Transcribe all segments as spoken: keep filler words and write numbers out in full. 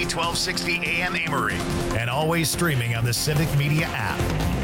K twelve sixty A M Amory, and always streaming on the Civic Media app.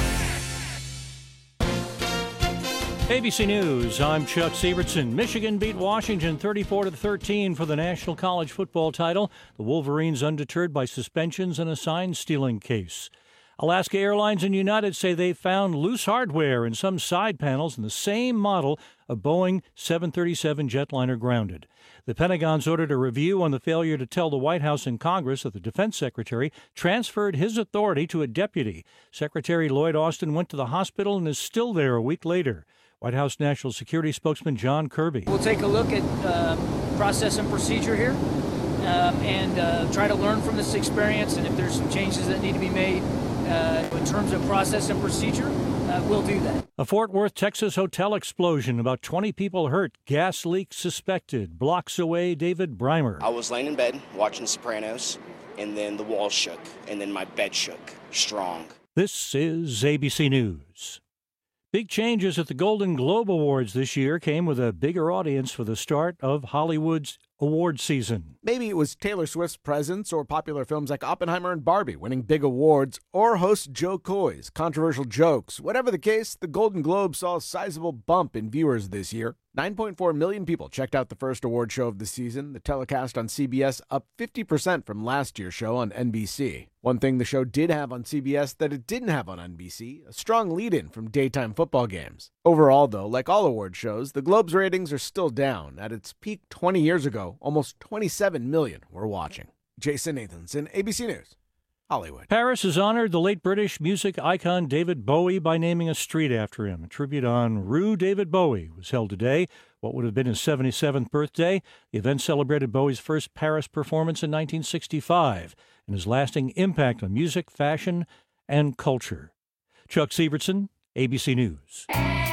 A B C News, I'm Chuck Sievertson. Michigan beat Washington thirty-four to thirteen for the National College Football title. The Wolverines undeterred by suspensions and a sign-stealing case. Alaska Airlines and United say they found loose hardware in some side panels in the same model of Boeing seven thirty-seven jetliner grounded. The Pentagon's ordered a review on the failure to tell the White House and Congress that the defense secretary transferred his authority to a deputy. Secretary Lloyd Austin went to the hospital and is still there a week later. White House National Security Spokesman John Kirby. We'll take a look at uh, process and procedure here um, and uh, try to learn from this experience, and if there's some changes that need to be made uh, in terms of process and procedure, uh, we'll do that. A Fort Worth, Texas hotel explosion. About twenty people hurt. Gas leak suspected. Blocks away, David Breimer. I was laying in bed watching Sopranos, and then the walls shook, and then my bed shook. Strong. This is A B C News. Big changes at the Golden Globe Awards this year came with a bigger audience for the start of Hollywood's award season. Maybe it was Taylor Swift's presence or popular films like Oppenheimer and Barbie winning big awards, or host Joe Coy's controversial jokes. Whatever the case, the Golden Globe saw a sizable bump in viewers this year. nine point four million people checked out the first award show of the season. The telecast on C B S up fifty percent from last year's show on N B C. One thing the show did have on C B S that it didn't have on N B C, a strong lead-in from daytime football games. Overall, though, like all award shows, the Globe's ratings are still down. At its peak twenty years ago, almost twenty-seven million were watching. Jason Nathanson, A B C News, Hollywood. Paris has honored the late British music icon David Bowie by naming a street after him. A tribute on Rue David Bowie was held today, what would have been his seventy-seventh birthday. The event celebrated Bowie's first Paris performance in nineteen sixty-five and his lasting impact on music, fashion, and culture. Chuck Sievertson, A B C News.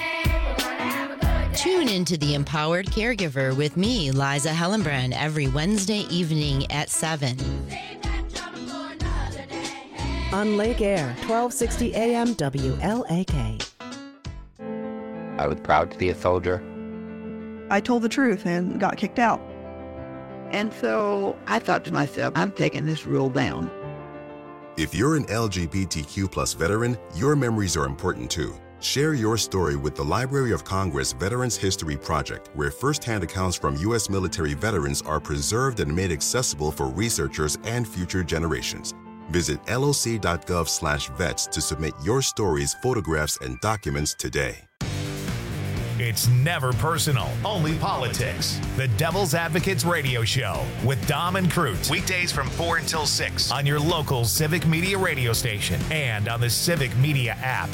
Tune into The Empowered Caregiver with me, Liza Hellenbrand, every Wednesday evening at seven. On Lake Air, twelve sixty A M W L A K. I was proud to be a soldier. I told the truth and got kicked out. And so I thought to myself, I'm taking this rule down. If you're an L G B T Q plus veteran, your memories are important too. Share your story with the Library of Congress Veterans History Project, where firsthand accounts from U S military veterans are preserved and made accessible for researchers and future generations. Visit loc.gov slash vets to submit your stories, photographs, and documents today. It's never personal, only politics. The Devil's Advocates Radio Show with Dom and Crute. Weekdays from four until six on your local Civic Media radio station and on the Civic Media app.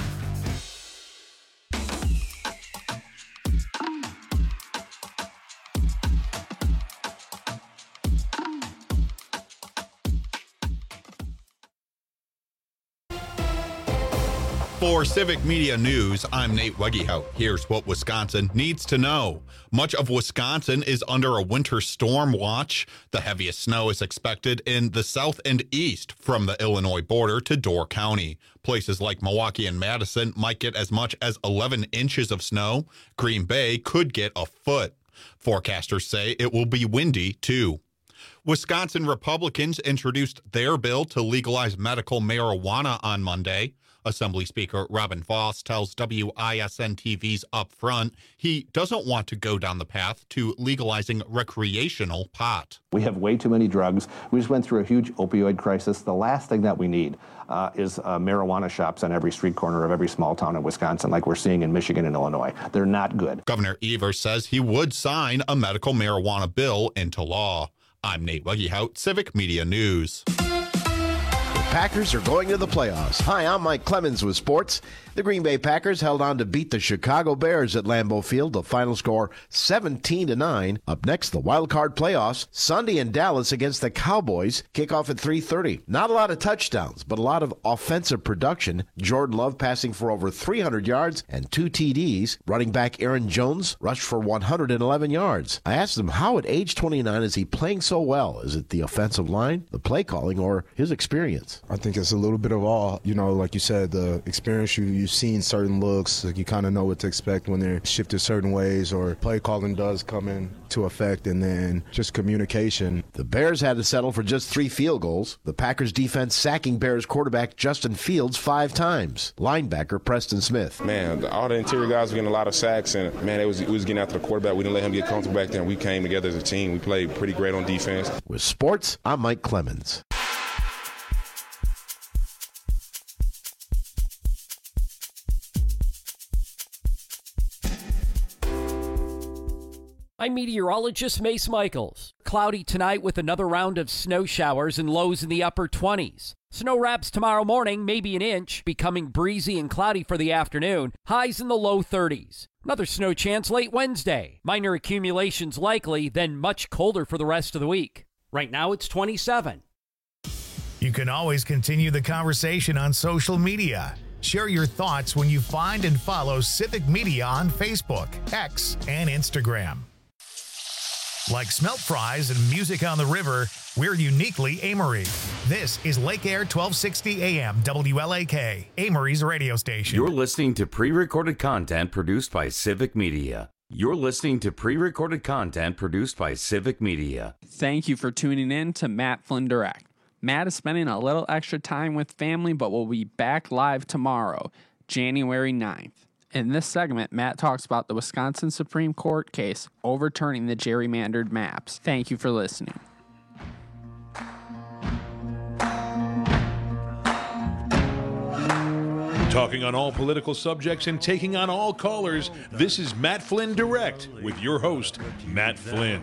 For Civic Media News, I'm Nate Wegehout. Here's what Wisconsin needs to know. Much of Wisconsin is under a winter storm watch. The heaviest snow is expected in the south and east from the Illinois border to Door County. Places like Milwaukee and Madison might get as much as eleven inches of snow. Green Bay could get a foot. Forecasters say it will be windy, too. Wisconsin Republicans introduced their bill to legalize medical marijuana on Monday. Assembly Speaker Robin Voss tells W I S N T V's Upfront he doesn't want to go down the path to legalizing recreational pot. We have way too many drugs. We just went through a huge opioid crisis. The last thing that we need uh, is uh, marijuana shops on every street corner of every small town in Wisconsin like we're seeing in Michigan and Illinois. They're not good. Governor Evers says he would sign a medical marijuana bill into law. I'm Nate Wegehout, Civic Media News. Packers are going to the playoffs. Hi, I'm Mike Clemens with sports. The Green Bay Packers held on to beat the Chicago Bears at Lambeau Field. The final score seventeen to nine. Up next, the wild card playoffs. Sunday in Dallas against the Cowboys. Kickoff at three thirty. Not a lot of touchdowns, but a lot of offensive production. Jordan Love passing for over three hundred yards and two T Ds. Running back Aaron Jones rushed for one hundred eleven yards. I asked him how at age twenty-nine is he playing so well? Is it the offensive line, the play calling, or his experience? I think it's a little bit of all. You know, like you said, the experience, you, you've seen certain looks. Like you kind of know what to expect when they're shifted certain ways or play calling does come into effect, and then just communication. The Bears had to settle for just three field goals. The Packers defense sacking Bears quarterback Justin Fields five times. Linebacker Preston Smith. Man, all the interior guys were getting a lot of sacks, and man, it was, it was getting after the quarterback. We didn't let him get comfortable back there, and we came together as a team. We played pretty great on defense. With sports, I'm Mike Clemens. I'm meteorologist Mace Michaels. Cloudy tonight with another round of snow showers and lows in the upper twenties. Snow wraps tomorrow morning, maybe an inch, becoming breezy and cloudy for the afternoon. Highs in the low thirties. Another snow chance late Wednesday. Minor accumulations likely, then much colder for the rest of the week. Right now it's twenty-seven. You can always continue the conversation on social media. Share your thoughts when you find and follow Civic Media on Facebook, X, and Instagram. Like smelt fries and music on the river, we're uniquely Amory. This is Lake Air twelve sixty A M W L A K, Amory's radio station. You're listening to pre-recorded content produced by Civic Media. You're listening to pre-recorded content produced by Civic Media. Thank you for tuning in to Matt Flynn Direct. Matt is spending a little extra time with family, but will be back live tomorrow, January ninth. In this segment, Matt talks about the Wisconsin Supreme Court case overturning the gerrymandered maps. Thank you for listening. Talking on all political subjects and taking on all callers, this is Matt Flynn Direct with your host, Matt Flynn.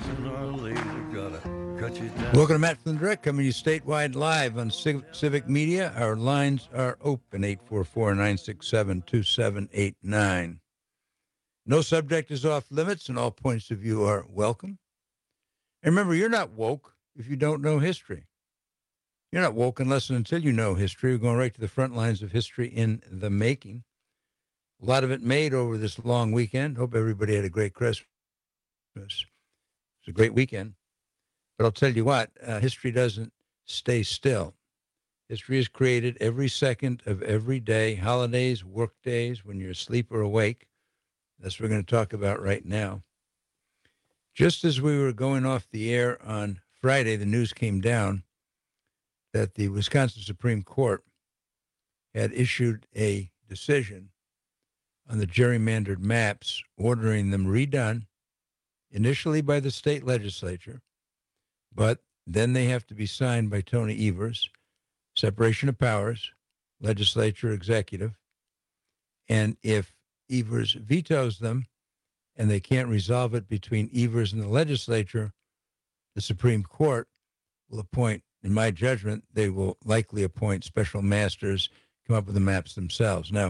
Welcome to Matt Flynn Direct, coming to you statewide live on Civic Media. Our lines are open, eight four four, nine six seven, two seven eight nine. No subject is off limits, and all points of view are welcome. And remember, you're not woke if you don't know history. You're not woke unless and until you know history. We're going right to the front lines of history in the making. A lot of it made over this long weekend. Hope everybody had a great Christmas. It's a great weekend. But I'll tell you what, uh, history doesn't stay still. History is created every second of every day, holidays, work days, when you're asleep or awake. That's what we're going to talk about right now. Just as we were going off the air on Friday, the news came down that the Wisconsin Supreme Court had issued a decision on the gerrymandered maps, ordering them redone, initially by the state legislature, but then they have to be signed by Tony Evers, separation of powers, legislature, executive. And if Evers vetoes them and they can't resolve it between Evers and the legislature, the Supreme Court will appoint, in my judgment, they will likely appoint special masters, come up with the maps themselves. Now,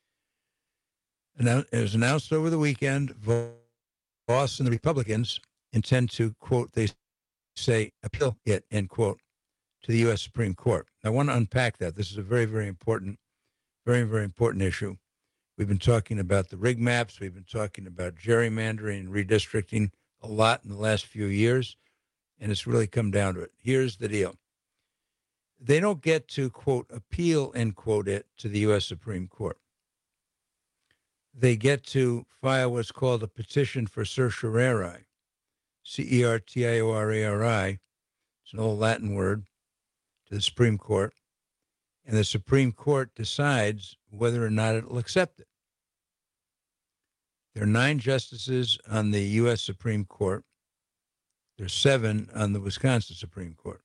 it was announced over the weekend, Voss and the Republicans intend to, quote, they say, appeal it, end quote, to the U S Supreme Court. I want to unpack that. This is a very, very important, very, very important issue. We've been talking about the rig maps. We've been talking about gerrymandering and redistricting a lot in the last few years, and it's really come down to it. Here's the deal. They don't get to, quote, appeal, end quote, it to the U S Supreme Court. They get to file what's called a petition for certiorari, C E R T I O R A R I. It's an old Latin word, to the Supreme Court. And the Supreme Court decides whether or not it will accept it. There are nine justices on the U S Supreme Court. There are seven on the Wisconsin Supreme Court.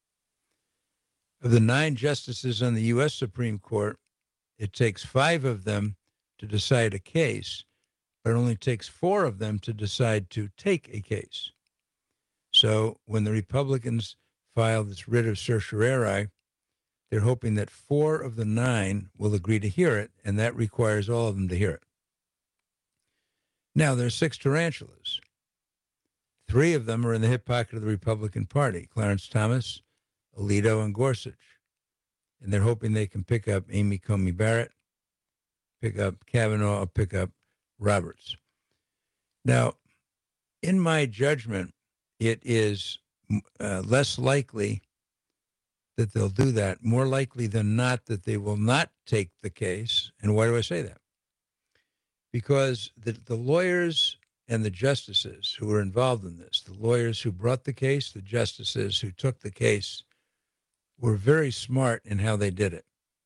Of the nine justices on the U S Supreme Court, it takes five of them to decide a case, but it only takes four of them to decide to take a case. So when the Republicans file this writ of certiorari, they're hoping that four of the nine will agree to hear it, and that requires all of them to hear it. Now, there are six tarantulas. Three of them are in the hip pocket of the Republican Party, Clarence Thomas, Alito, and Gorsuch. And they're hoping they can pick up Amy Coney Barrett, pick up Kavanaugh, or pick up Roberts. Now, in my judgment, it is uh, less likely that they'll do that. More likely than not that they will not take the case. And why do I say that? Because the, the lawyers and the justices who were involved in this, the lawyers who brought the case, the justices who took the case, were very smart in how they did it.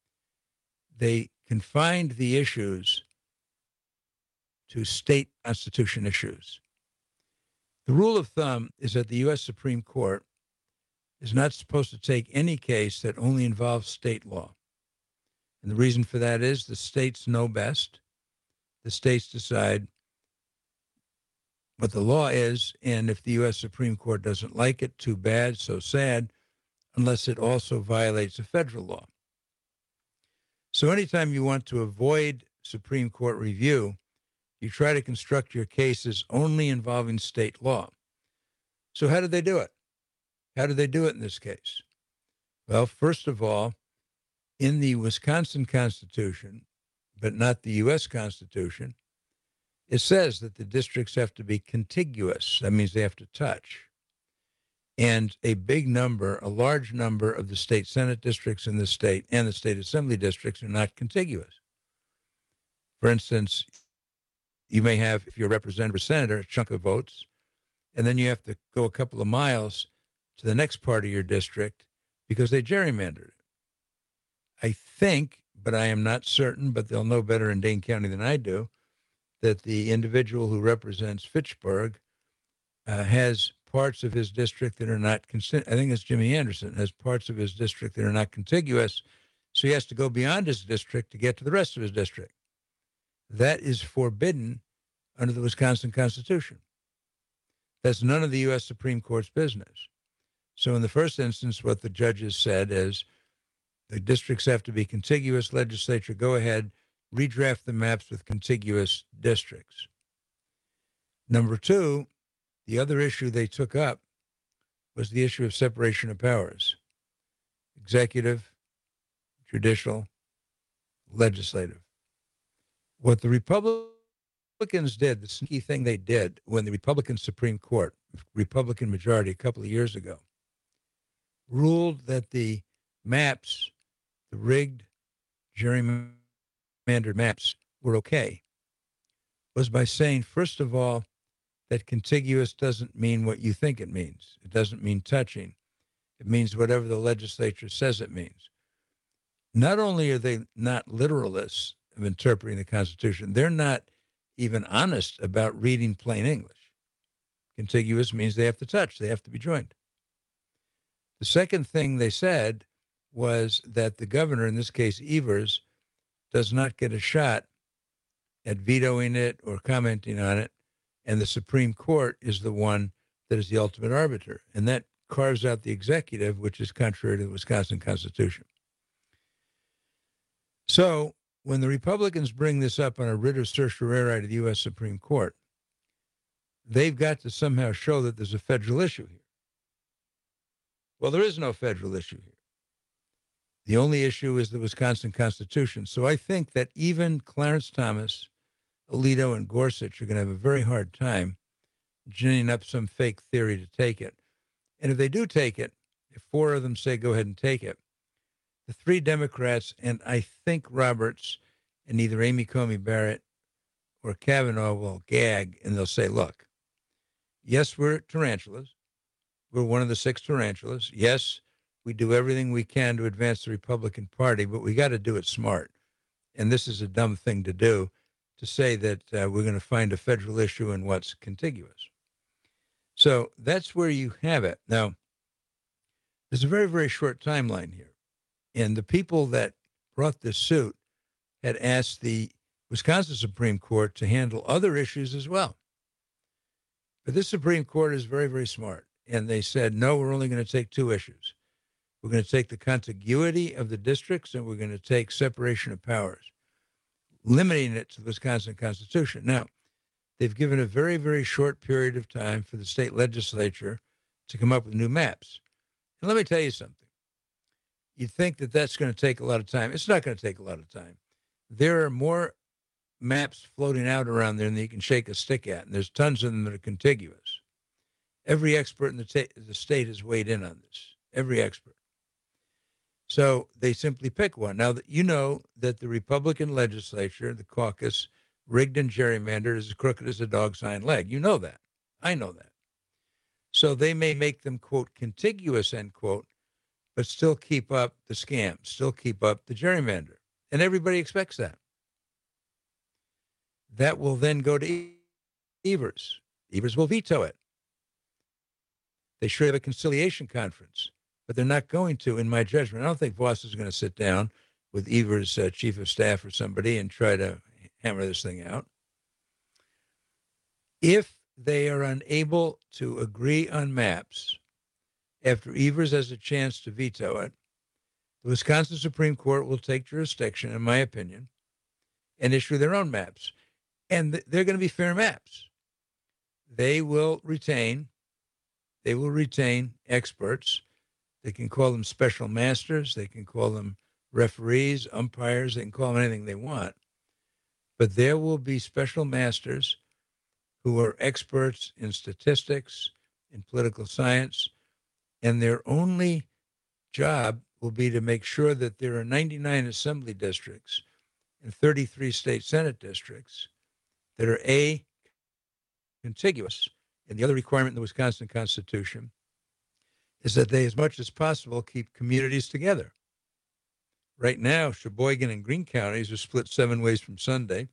They confined the issues to state constitution issues. The rule of thumb is that the U S Supreme Court is not supposed to take any case that only involves state law. And the reason for that is the states know best. The states decide what the law is, and if the U S Supreme Court doesn't like it, too bad, so sad, unless it also violates a federal law. So anytime you want to avoid Supreme Court review, you try to construct your cases only involving state law. So how did they do it? How did they do it in this case? Well, first of all, in the Wisconsin Constitution, but not the U S Constitution, it says that the districts have to be contiguous. That means they have to touch. And a big number, a large number of the state Senate districts in the state and the state assembly districts are not contiguous. For instance, you may have, if you're a representative or senator, a chunk of votes, and then you have to go a couple of miles to the next part of your district because they gerrymandered it. I think, but I am not certain, but they'll know better in Dane County than I do, that the individual who represents Fitchburg uh, has parts of his district that are not, I think it's Jimmy Anderson, has parts of his district that are not contiguous, so he has to go beyond his district to get to the rest of his district. That is forbidden under the Wisconsin Constitution. That's none of the U S Supreme Court's business. So in the first instance, what the judges said is the districts have to be contiguous. Legislature, go ahead, redraft the maps with contiguous districts. Number two, the other issue they took up was the issue of separation of powers. Executive, judicial, legislative. What the Republicans did, the sneaky thing they did when the Republican Supreme Court, Republican majority a couple of years ago, ruled that the maps, the rigged, gerrymandered maps were okay, was by saying, first of all, that contiguous doesn't mean what you think it means. It doesn't mean touching. It means whatever the legislature says it means. Not only are they not literalists of interpreting the Constitution, they're not even honest about reading plain English. Contiguous means they have to touch, they have to be joined. The second thing they said was that the governor, in this case Evers, does not get a shot at vetoing it or commenting on it, and the Supreme Court is the one that is the ultimate arbiter. And that carves out the executive, which is contrary to the Wisconsin Constitution. So when the Republicans bring this up on a writ of certiorari to the U S Supreme Court, they've got to somehow show that there's a federal issue here. Well, there is no federal issue here. The only issue is the Wisconsin Constitution. So I think that even Clarence Thomas, Alito, and Gorsuch are going to have a very hard time ginning up some fake theory to take it. And if they do take it, if four of them say go ahead and take it, the three Democrats, and I think Roberts and either Amy Coney Barrett or Kavanaugh will gag, and they'll say, look, yes, we're tarantulas. We're one of the six tarantulas. Yes, we do everything we can to advance the Republican Party, but we got to do it smart. And this is a dumb thing to do, to say that uh, we're going to find a federal issue in what's contiguous. So that's where you have it. Now, there's a very, very short timeline here. And the people that brought this suit had asked the Wisconsin Supreme Court to handle other issues as well. But this Supreme Court is very, very smart. And they said, no, we're only going to take two issues. We're going to take the contiguity of the districts, and we're going to take separation of powers, limiting it to the Wisconsin Constitution. Now, they've given a very, very short period of time for the state legislature to come up with new maps. And let me tell you something. You'd think that that's going to take a lot of time. It's not going to take a lot of time. There are more maps floating out around there than you can shake a stick at, and there's tons of them that are contiguous. Every expert in the, ta- the state has weighed in on this, every expert. So they simply pick one. Now, you know that the Republican legislature, the caucus, rigged and gerrymandered as crooked as a dog's hind leg. You know that. I know that. So they may make them, quote, contiguous, end quote, but still keep up the scam, still keep up the gerrymander. And everybody expects that. That will then go to Evers. Evers will veto it. They should have a conciliation conference, but they're not going to, in my judgment. I don't think Voss is going to sit down with Evers' uh, chief of staff or somebody and try to hammer this thing out. If they are unable to agree on maps after Evers has a chance to veto it, the Wisconsin Supreme Court will take jurisdiction, in my opinion, and issue their own maps. And th- they're going to be fair maps. They will retain, they will retain experts. They can call them special masters. They can call them referees, umpires. They can call them anything they want. But there will be special masters who are experts in statistics, in political science, and their only job will be to make sure that there are ninety-nine assembly districts and thirty-three state senate districts that are A, contiguous, and the other requirement in the Wisconsin Constitution is that they, as much as possible, keep communities together. Right now, Sheboygan and Greene counties are split seven ways from Sunday.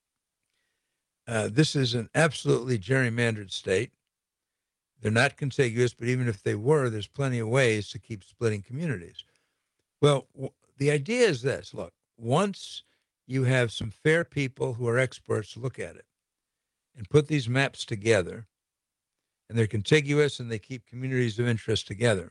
Uh, this is an absolutely gerrymandered state. They're not contiguous, but even if they were, there's plenty of ways to keep splitting communities. Well, w- the idea is this. Look, once you have some fair people who are experts look at it and put these maps together, and they're contiguous and they keep communities of interest together,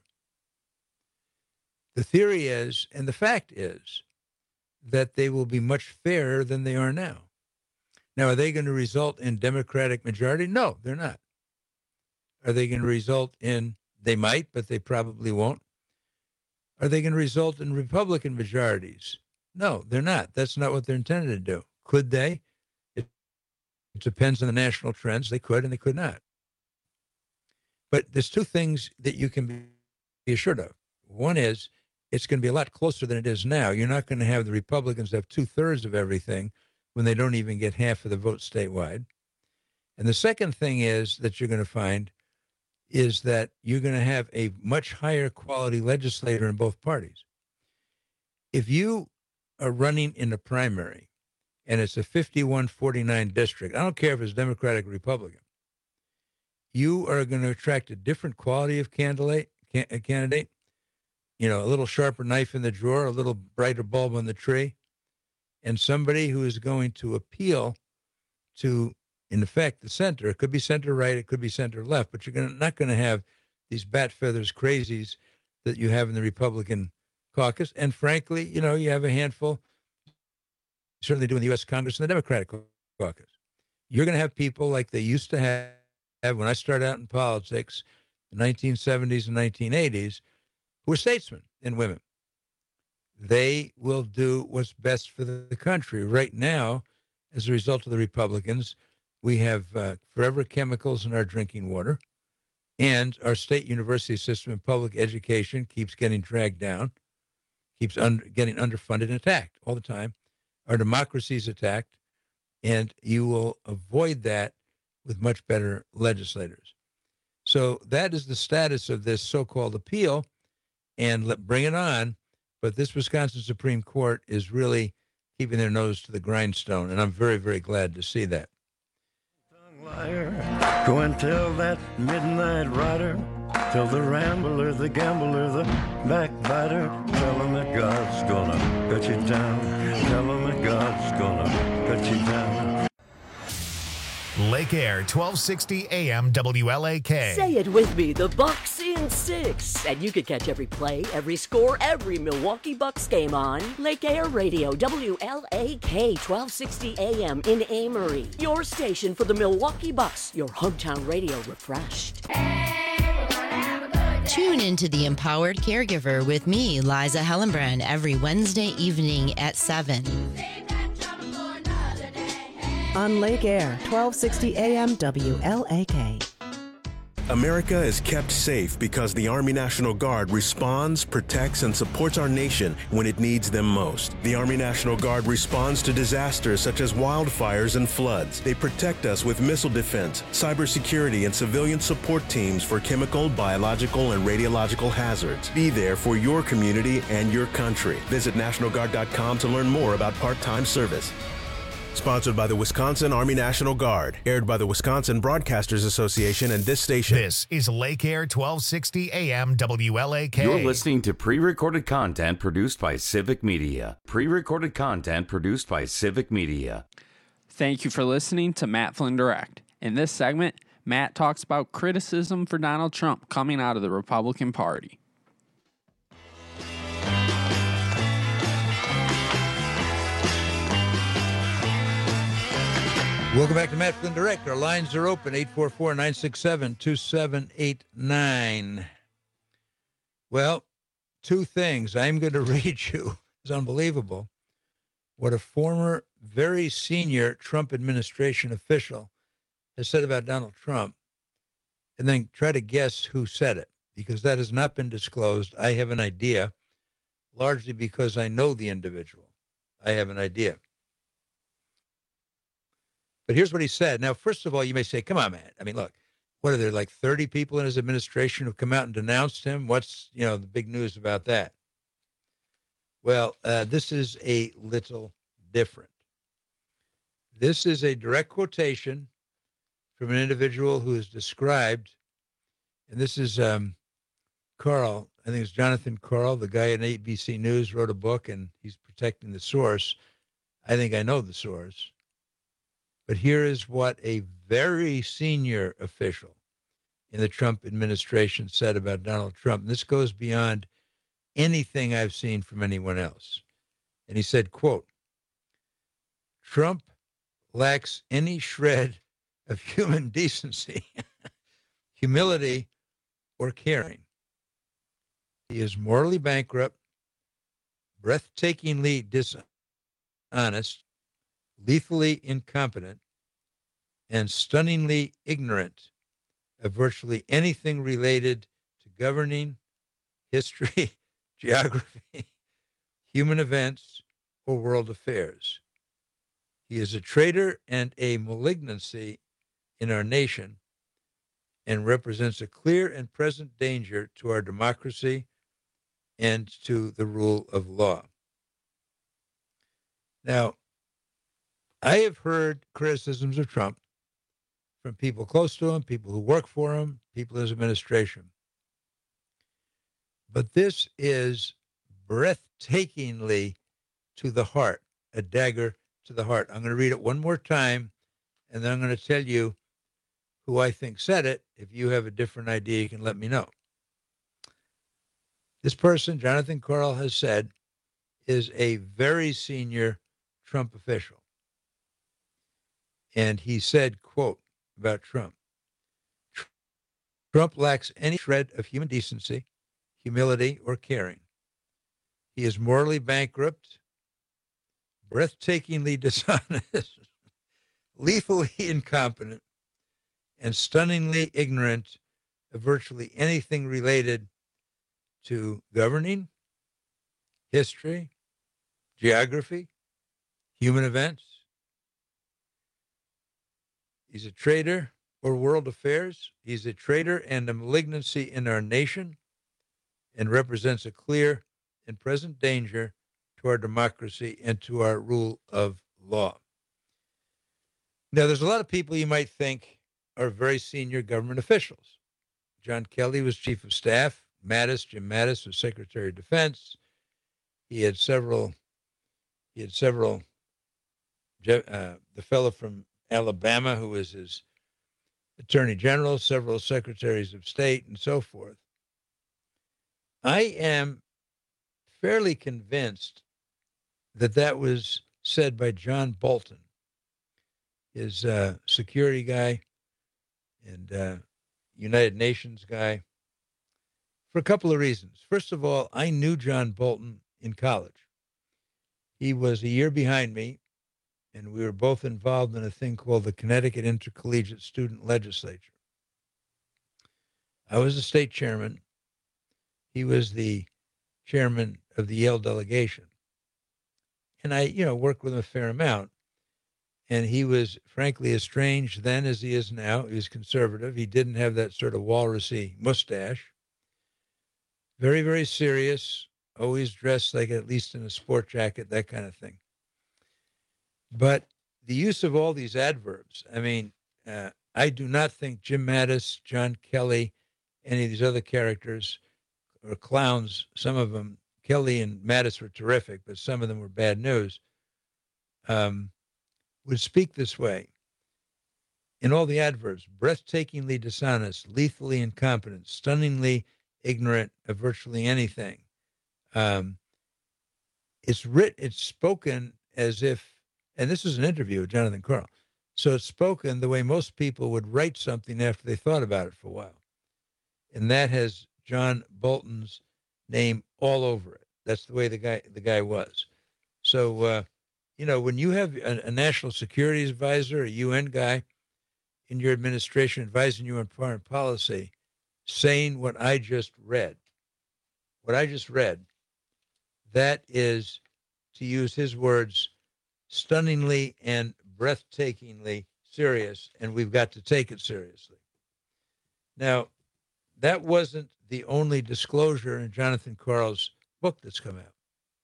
the theory is, and the fact is, that they will be much fairer than they are now. Now, are they going to result in Democratic majority? No, they're not. Are they going to result in, they might, but they probably won't. Are they going to result in Republican majorities? No, they're not. That's not what they're intended to do. Could they? It, it depends on the national trends. They could and they could not. But there's two things that you can be assured of. One is it's going to be a lot closer than it is now. You're not going to have the Republicans have two-thirds of everything when they don't even get half of the vote statewide. And the second thing is that you're going to find is that you're going to have a much higher quality legislator in both parties. If you are running in a primary and it's a fifty-one forty-nine district, I don't care if it's Democratic or Republican, you are going to attract a different quality of candidate, a candidate, you know, a little sharper knife in the drawer, a little brighter bulb on the tree, and somebody who is going to appeal to, in effect, the center. It could be center right, it could be center left, but you're gonna, not going to have these bat feathers crazies that you have in the Republican caucus. And frankly, you know, you have a handful, certainly do in the U S Congress and the Democratic caucus. You're going to have people like they used to have, have when I started out in politics in the nineteen seventies and nineteen eighties, who were statesmen and women. They will do what's best for the country. Right now, as a result of the Republicans, we have uh, forever chemicals in our drinking water, and our state university system and public education keeps getting dragged down, keeps under, getting underfunded and attacked all the time. Our democracy is attacked, and you will avoid that with much better legislators. So that is the status of this so-called appeal, and let, bring it on. But this Wisconsin Supreme Court is really keeping their nose to the grindstone, and I'm very, very glad to see that. Liar, go and tell that midnight rider, tell the rambler, the gambler, the backbiter, tell him that God's gonna cut you down, tell him that God's gonna cut you down. Lake Air, twelve sixty A M W L A K. Say it with me, the Bucks in six. And you can catch every play, every score, every Milwaukee Bucks game on Lake Air Radio, W L A K, twelve sixty A M in Amory. Your station for the Milwaukee Bucks, your hometown radio refreshed. Tune into The Empowered Caregiver with me, Liza Hellenbrand, every Wednesday evening at seven. On Lake Air, twelve sixty A M W L A K. America is kept safe because the Army National Guard responds, protects, and supports our nation when it needs them most. The Army National Guard responds to disasters such as wildfires and floods. They protect us with missile defense, cybersecurity, and civilian support teams for chemical, biological, and radiological hazards. Be there for your community and your country. Visit National Guard dot com to learn more about part-time service. Sponsored by the Wisconsin Army National Guard. Aired by the Wisconsin Broadcasters Association and this station. This is Lake Air twelve sixty A M W L A K. You're listening to pre-recorded content produced by Civic Media. Pre-recorded content produced by Civic Media. Thank you for listening to Matt Flynn Direct. In this segment, Matt talks about criticism for Donald Trump coming out of the Republican Party. Welcome back to Matt Flynn Direct. Our lines are open, eight four four, nine six seven, two seven eight nine. Well, two things. I'm going to read you. It's unbelievable what a former, very senior Trump administration official has said about Donald Trump, and then try to guess who said it, because that has not been disclosed. I have an idea, largely because I know the individual. I have an idea. But here's what he said. Now, first of all, you may say, come on, man. I mean, look, what are there, like thirty people in his administration who've come out and denounced him? What's, you know, the big news about that? Well, uh, this is a little different. This is a direct quotation from an individual who is described, and this is um, Carl, I think it's Jonathan Carl, the guy in A B C News, wrote a book, and he's protecting the source. I think I know the source. But here is what a very senior official in the Trump administration said about Donald Trump. And this goes beyond anything I've seen from anyone else. And he said, quote, Trump lacks any shred of human decency, humility, or caring. He is morally bankrupt, breathtakingly dishonest, lethally incompetent, and stunningly ignorant of virtually anything related to governing, history, geography, human events, or world affairs. He is a traitor and a malignancy in our nation and represents a clear and present danger to our democracy and to the rule of law. Now, I have heard criticisms of Trump from people close to him, people who work for him, people in his administration. But this is breathtakingly to the heart, a dagger to the heart. I'm going to read it one more time, and then I'm going to tell you who I think said it. If you have a different idea, you can let me know. This person, Jonathan Carl, has said, is a very senior Trump official. And he said, quote, about Trump, Trump lacks any shred of human decency, humility, or caring. He is morally bankrupt, breathtakingly dishonest, lethally incompetent, and stunningly ignorant of virtually anything related to governing, history, geography, human events. He's a traitor or world affairs. He's a traitor and a malignancy in our nation and represents a clear and present danger to our democracy and to our rule of law. Now, there's a lot of people you might think are very senior government officials. John Kelly was chief of staff. Mattis, Jim Mattis, was Secretary of Defense. He had several, he had several, uh, the fellow from Alabama, who was his attorney general, several secretaries of state, and so forth. I am fairly convinced that that was said by John Bolton, his uh, security guy and uh, United Nations guy, for a couple of reasons. First of all, I knew John Bolton in college. He was a year behind me, and we were both involved in a thing called the Connecticut Intercollegiate Student Legislature. I was the state chairman. He was the chairman of the Yale delegation. And I, you know, worked with him a fair amount. And he was, frankly, as strange then as he is now. He was conservative. He didn't have that sort of walrusy mustache. Very, very serious, always dressed like at least in a sport jacket, that kind of thing. But the use of all these adverbs, I mean, uh, I do not think Jim Mattis, John Kelly, any of these other characters or clowns, some of them, Kelly and Mattis were terrific, but some of them were bad news, um, would speak this way. In all the adverbs, breathtakingly dishonest, lethally incompetent, stunningly ignorant of virtually anything. Um, it's writ, it's spoken as if, and this is an interview with Jonathan Karl, so it's spoken the way most people would write something after they thought about it for a while. And that has John Bolton's name all over it. That's the way the guy the guy was. So, uh, you know, when you have a, a national security advisor, a U N guy in your administration advising you on foreign policy, saying what I just read, what I just read, that is, to use his words, stunningly and breathtakingly serious, and we've got to take it seriously. Now, that wasn't the only disclosure in Jonathan Karl's book that's come out.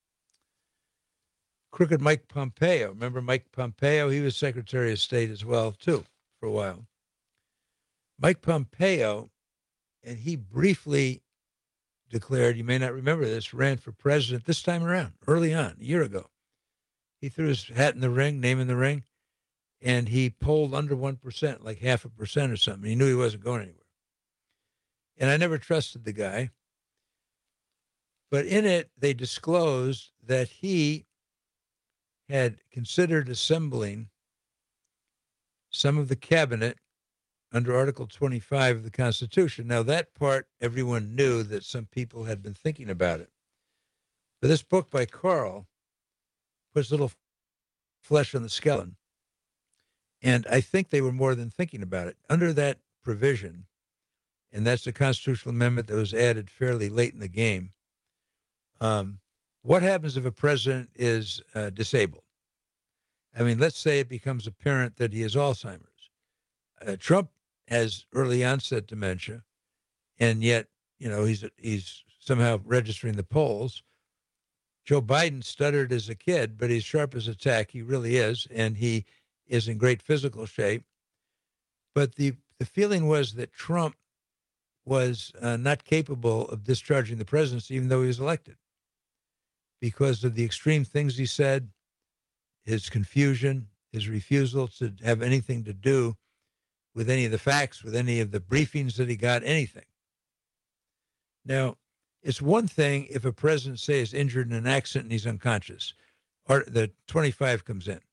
Crooked Mike Pompeo. Remember Mike Pompeo? He was Secretary of State as well, too, for a while. Mike Pompeo, and he briefly declared, you may not remember this, ran for president this time around, early on, a year ago. He threw his hat in the ring, name in the ring, and he polled under one percent, like half a percent or something. He knew he wasn't going anywhere. And I never trusted the guy. But in it, they disclosed that he had considered assembling some of the cabinet under Article twenty-five of the Constitution. Now, that part, everyone knew that some people had been thinking about it. But this book by Karl puts a little flesh on the skeleton. And I think they were more than thinking about it. Under that provision, and that's the constitutional amendment that was added fairly late in the game, um, what happens if a president is uh, disabled? I mean, let's say it becomes apparent that he has Alzheimer's. Uh, Trump has early onset dementia, and yet, you know, he's he's somehow registering the polls. Joe Biden stuttered as a kid, but he's sharp as a tack. He really is, and he is in great physical shape. But the, the feeling was that Trump was uh, not capable of discharging the presidency, even though he was elected, because of the extreme things he said, his confusion, his refusal to have anything to do with any of the facts, with any of the briefings that he got, anything. Now, it's one thing if a president, say, is injured in an accident and he's unconscious, or the twenty-five comes in.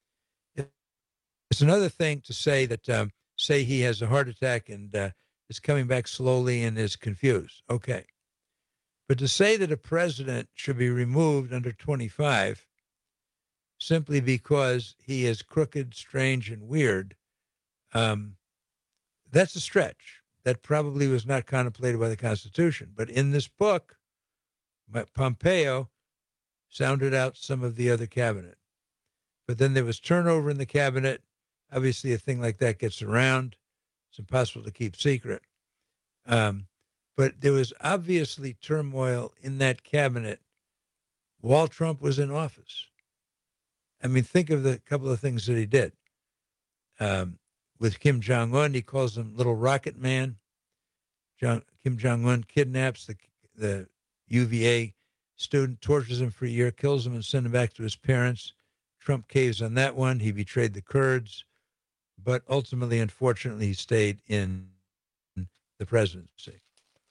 It's another thing to say that, um, say he has a heart attack and uh, is coming back slowly and is confused. Okay. But to say that a president should be removed under twenty-five simply because he is crooked, strange, and weird, um, that's a stretch. That probably was not contemplated by the Constitution. But in this book, Pompeo sounded out some of the other cabinet. But then there was turnover in the cabinet. Obviously, a thing like that gets around. It's impossible to keep secret. Um, but there was obviously turmoil in that cabinet while Trump was in office. I mean, think of the couple of things that he did. Um, with Kim Jong-un, he calls him Little Rocket Man. John, Kim Jong-un kidnaps the, the U V A student, tortures him for a year, kills him, and sends him back to his parents. Trump caves on that one. He betrayed the Kurds. But ultimately, unfortunately, he stayed in the presidency.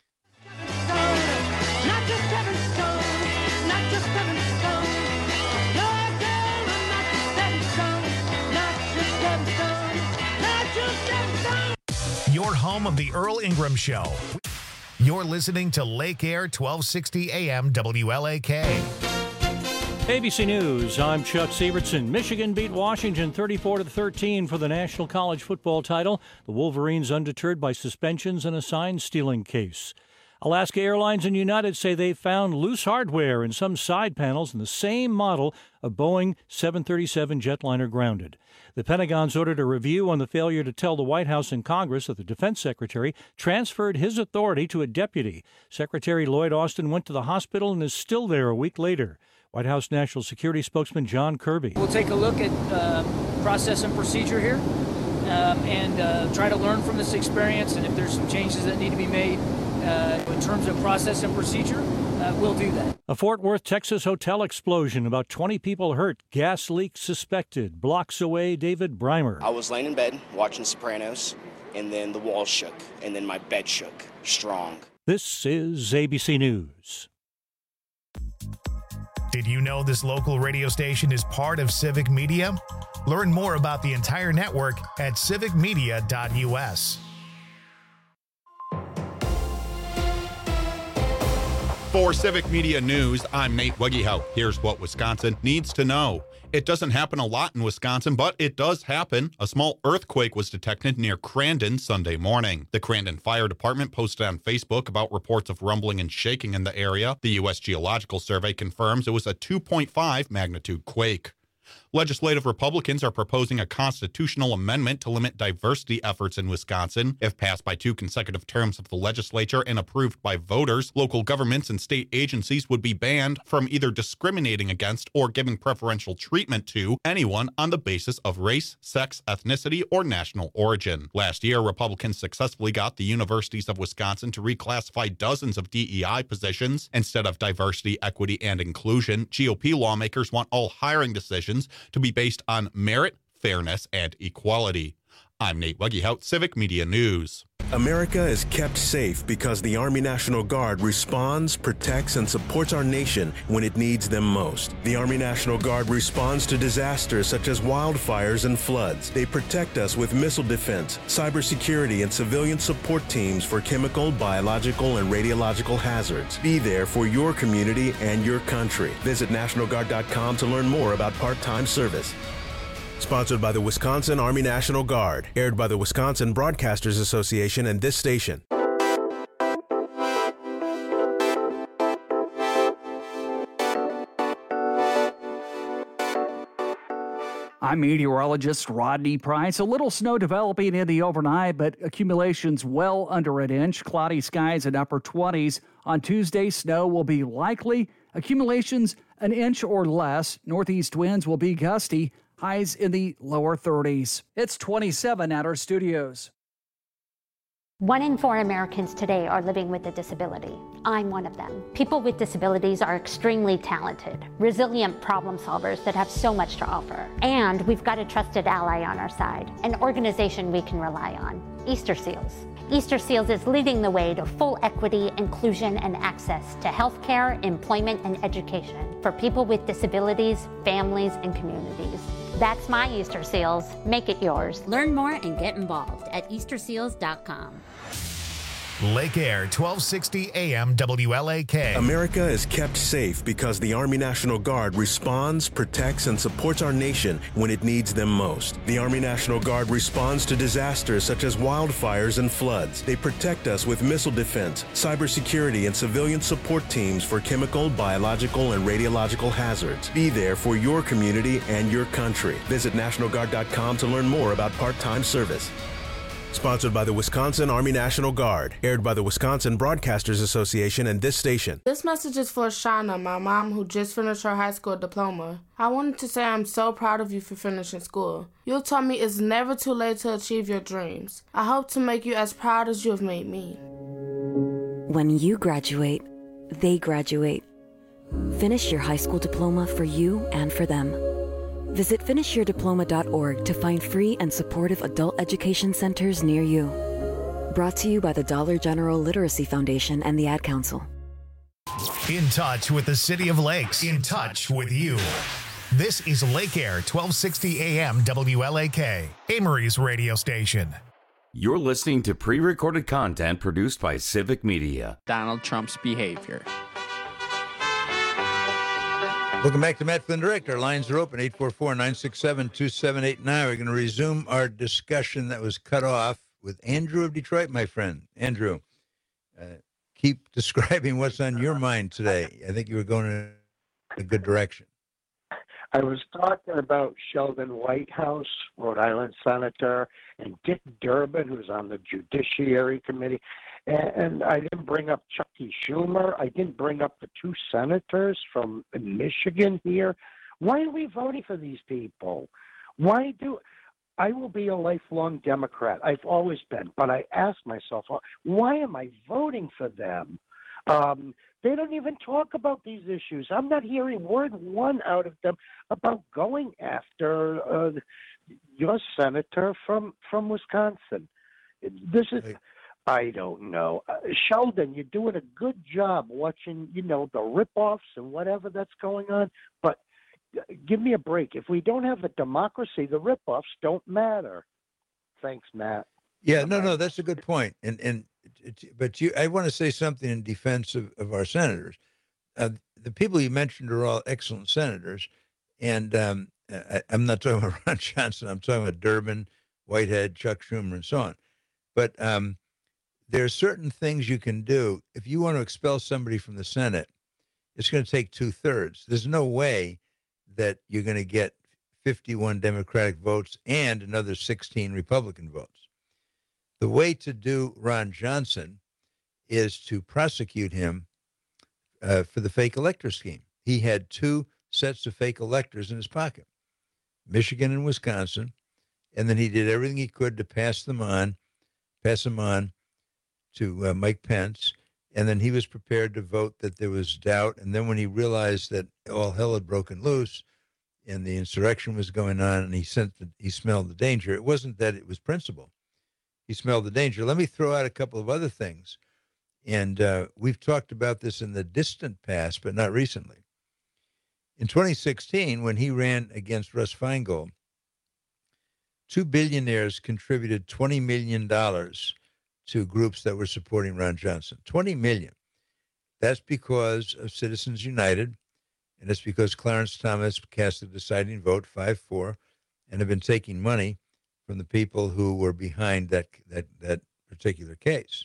Your home of the Earl Ingram Show. You're listening to Lake Air twelve sixty A M W L A K. A B C News, I'm Chuck Sievertson. Michigan beat Washington thirty-four to thirteen for the National College Football title. The Wolverines undeterred by suspensions and a sign-stealing case. Alaska Airlines and United say they found loose hardware in some side panels in the same model of Boeing seven thirty-seven jetliner grounded. The Pentagon's ordered a review on the failure to tell the White House and Congress that the defense secretary transferred his authority to a deputy. Secretary Lloyd Austin went to the hospital and is still there a week later. White House National Security spokesman John Kirby. We'll take a look at uh, process and procedure here um, and uh, try to learn from this experience, and if there's some changes that need to be made uh, in terms of process and procedure, uh, we'll do that. A Fort Worth, Texas hotel explosion. About twenty people hurt. Gas leak suspected. Blocks away, David Breimer. I was laying in bed watching Sopranos, and then the walls shook, and then my bed shook. Strong. This is A B C News. Did you know this local radio station is part of Civic Media? Learn more about the entire network at civic media dot u s. For Civic Media News, I'm Nate Weggehout. Here's what Wisconsin needs to know. It doesn't happen a lot in Wisconsin, but it does happen. A small earthquake was detected near Crandon Sunday morning. The Crandon Fire Department posted on Facebook about reports of rumbling and shaking in the area. The U S Geological Survey confirms it was a two point five magnitude quake. Legislative Republicans are proposing a constitutional amendment to limit diversity efforts in Wisconsin. If passed by two consecutive terms of the legislature and approved by voters, local governments and state agencies would be banned from either discriminating against or giving preferential treatment to anyone on the basis of race, sex, ethnicity, or national origin. Last year, Republicans successfully got the universities of Wisconsin to reclassify dozens of D E I positions. Instead of diversity, equity, and inclusion, G O P lawmakers want all hiring decisions to be based on merit, fairness, and equality. I'm Nate Weggehout, Civic Media News. America is kept safe because the Army National Guard responds, protects, and supports our nation when it needs them most. The Army National Guard responds to disasters such as wildfires and floods. They protect us with missile defense, cybersecurity, and civilian support teams for chemical, biological, and radiological hazards. Be there for your community and your country. Visit national guard dot com to learn more about part-time service. Sponsored by the Wisconsin Army National Guard. Aired by the Wisconsin Broadcasters Association and this station. I'm meteorologist Rodney Price. A little snow developing in the overnight, but accumulations well under an inch. Cloudy skies in upper twenties. On Tuesday, snow will be likely. Accumulations an inch or less. Northeast winds will be gusty. Highs in the lower thirties. It's twenty-seven at our studios. One in four Americans today are living with a disability. I'm one of them. People with disabilities are extremely talented, resilient problem solvers that have so much to offer. And we've got a trusted ally on our side, an organization we can rely on, Easter Seals. Easter Seals is leading the way to full equity, inclusion, and access to healthcare, employment, and education for people with disabilities, families, and communities. That's my Easter Seals. Make it yours. Learn more and get involved at easter seals dot com. Lake Air, twelve sixty A M W L A K. America is kept safe because the Army National Guard responds, protects, and supports our nation when it needs them most. The Army National Guard responds to disasters such as wildfires and floods. They protect us with missile defense, cybersecurity, and civilian support teams for chemical, biological, and radiological hazards. Be there for your community and your country. Visit national guard dot com to learn more about part-time service. Sponsored by the Wisconsin Army National Guard. Aired by the Wisconsin Broadcasters Association and this station. This message is for Shauna, my mom, who just finished her high school diploma. I wanted to say I'm so proud of you for finishing school. You told me it's never too late to achieve your dreams. I hope to make you as proud as you have made me. When you graduate, they graduate. Finish your high school diploma for you and for them. Visit finish your diploma dot org to find free and supportive adult education centers near you. Brought to you by the Dollar General Literacy Foundation and the Ad Council. In touch with the City of Lakes. In touch with you. This is Lake Air, twelve sixty A M W L A K, Amory's radio station. You're listening to pre-recorded content produced by Civic Media. Donald Trump's behavior. Welcome back to Matt Flynn Direct. Our lines are open, eight four four, nine six seven, two seven eight nine. We're going to resume our discussion that was cut off with Andrew of Detroit, my friend. Andrew, uh, keep describing what's on your mind today. I think you were going in a good direction. I was talking about Sheldon Whitehouse, Rhode Island Senator, and Dick Durbin, who's on the Judiciary Committee. And I didn't bring up Chucky Schumer. I didn't bring up the two senators from Michigan here. Why are we voting for these people? Why do I will be a lifelong Democrat. I've always been. But I ask myself, why am I voting for them? Um, they don't even talk about these issues. I'm not hearing word one out of them about going after uh, your senator from, from Wisconsin. This is... I don't know. Uh, Sheldon, you're doing a good job watching, you know, the rip-offs and whatever that's going on. But give me a break. If we don't have a democracy, the rip-offs don't matter. Thanks, Matt. Yeah, no, no, that's a good point. And and it, but you, I want to say something in defense of, of our senators. Uh, the people you mentioned are all excellent senators, and um, I, I'm not talking about Ron Johnson. I'm talking about Durbin, Whitehead, Chuck Schumer, and so on. But um, there are certain things you can do. If you want to expel somebody from the Senate, it's going to take two-thirds. There's no way that you're going to get fifty-one Democratic votes and another sixteen Republican votes. The way to do Ron Johnson is to prosecute him uh, for the fake elector scheme. He had two sets of fake electors in his pocket, Michigan and Wisconsin, and then he did everything he could to pass them on, pass them on to uh, Mike Pence, and then he was prepared to vote that there was doubt. And then when he realized that all hell had broken loose and the insurrection was going on, and he sent the, he smelled the danger. It wasn't that it was principle. He smelled the danger. Let me throw out a couple of other things. And uh, we've talked about this in the distant past, but not recently. In twenty sixteen, when he ran against Russ Feingold, two billionaires contributed twenty million dollars to groups that were supporting Ron Johnson. twenty million dollars. That's because of Citizens United, and it's because Clarence Thomas cast the deciding vote, five four, and have been taking money from the people who were behind that that that particular case.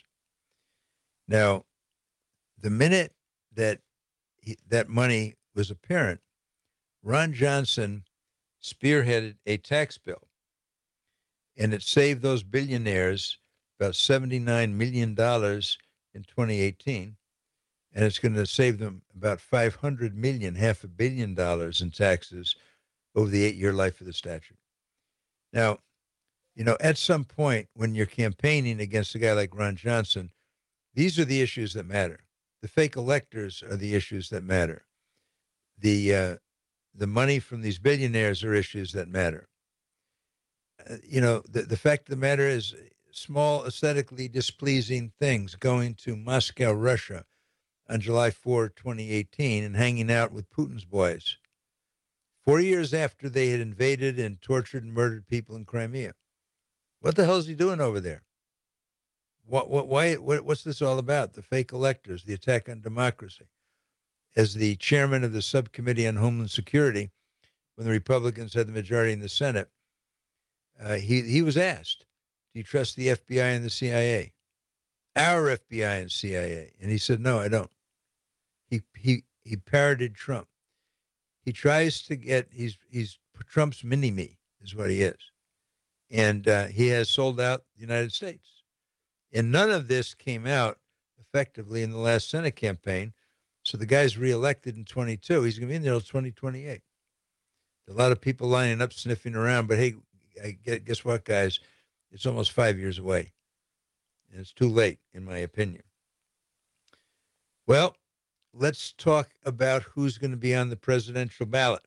Now, the minute that he, that money was apparent, Ron Johnson spearheaded a tax bill, and it saved those billionaires about seventy-nine million dollars in twenty eighteen, and it's going to save them about five hundred million dollars, half a billion dollars in taxes over the eight-year life of the statute. Now, you know, at some point when you're campaigning against a guy like Ron Johnson, these are the issues that matter. The fake electors are the issues that matter. The uh, the money from these billionaires are issues that matter. Uh, you know, the, the fact of the matter is small, aesthetically displeasing things, going to Moscow, Russia on July fourth, twenty eighteen, and hanging out with Putin's boys, four years after they had invaded and tortured and murdered people in Crimea. What the hell is he doing over there? What, what, why, what, what's this all about? The fake electors, the attack on democracy. As the chairman of the subcommittee on Homeland Security, when the Republicans had the majority in the Senate, uh, he, he was asked, do you trust the F B I and the C I A? Our F B I and C I A. And he said, no, I don't. He he he parroted Trump. He tries to get, he's he's Trump's mini-me is what he is. And uh, he has sold out the United States. And none of this came out effectively in the last Senate campaign. So the guy's reelected in twenty-two. He's going to be in there until twenty twenty-eight. A lot of people lining up, sniffing around. But hey, I, guess what, guys? It's almost five years away. And it's too late, in my opinion. Well, let's talk about who's going to be on the presidential ballot.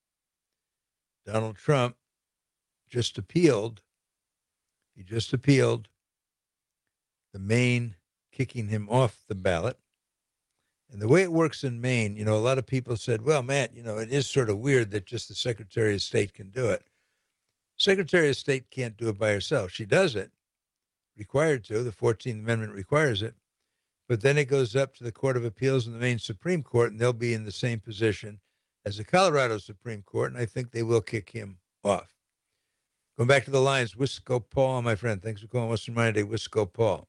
Donald Trump just appealed. He just appealed the Maine kicking him off the ballot. And the way it works in Maine, you know, a lot of people said, well, Matt, you know, it is sort of weird that just the Secretary of State can do it. Secretary of State can't do it by herself. She does it, required to. The fourteenth Amendment requires it. But then it goes up to the Court of Appeals and the Maine Supreme Court, and they'll be in the same position as the Colorado Supreme Court, and I think they will kick him off. Going back to the lines, Wisco Paul, my friend. Thanks for calling Western Monday, Wisco Paul.